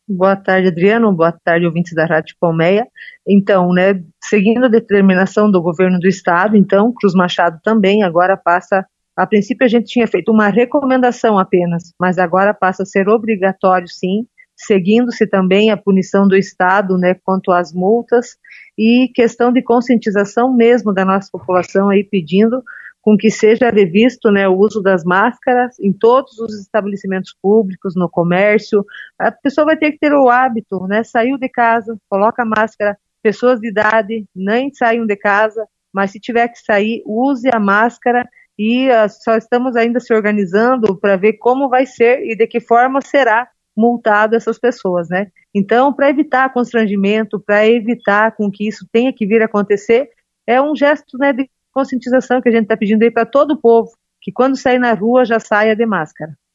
Boa tarde, Adriano. Boa tarde, ouvintes da Rádio Colmeia. Então, né, seguindo a determinação do governo do estado, então, Cruz Machado também agora passa, a princípio a gente tinha feito uma recomendação apenas, mas agora passa a ser obrigatório, sim, seguindo-se também a punição do estado, né, quanto às multas e questão de conscientização mesmo da nossa população aí pedindo com que seja revisto, né, o uso das máscaras em todos os estabelecimentos públicos, no comércio. A pessoa vai ter que ter o hábito, né? Saiu de casa, coloca a máscara. Pessoas de idade nem saiam de casa, mas se tiver que sair, use a máscara e só estamos ainda se organizando para ver como vai ser e de que forma será multado essas pessoas, né? Então, para evitar constrangimento, para evitar com que isso tenha que vir a acontecer, é um gesto, né, de conscientização que a gente está pedindo aí para todo o povo, que quando sair na rua já saia de máscara.